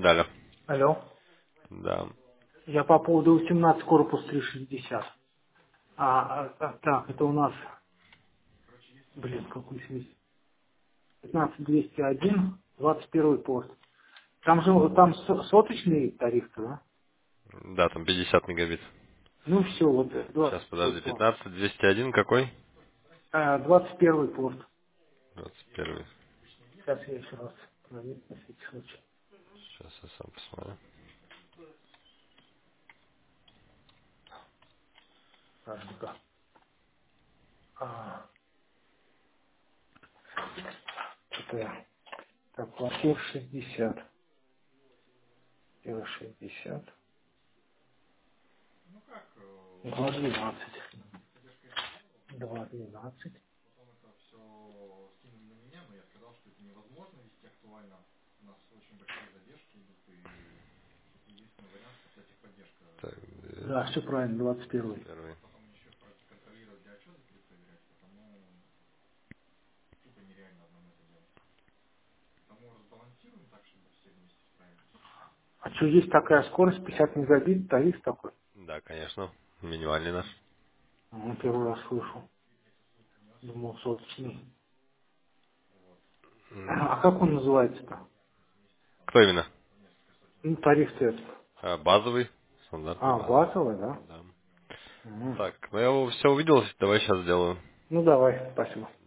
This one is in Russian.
Далее. Алло. Да. Я по поводу 18 корпус 360. Так, это у нас, какой смесь? 15201, 21 пост. Там же соточный тариф, да? Да, там 50 мегабит. Ну все, вот Сейчас, 21 подожди, пост. 15201 какой? 21 пост. 21. Сейчас я еще раз проверю на всякий случай. Сейчас я сам посмотрю. Так, ну-ка. А, это так, квартир 60. 60. 212. 212. Так, Да, все правильно, 21. 21. А что, есть такая скорость, 50 мегабит, тариф такой? Да, конечно. Минимальный наш. Первый раз слышу. Думал, соточный. А как он называется-то? Кто именно? Ну, тариф-то этот. Базовый. Стандартный базовый. Базовый, да? Да. Мгм. Так, ну я все увидел, давай сейчас сделаю. Ну, давай, спасибо.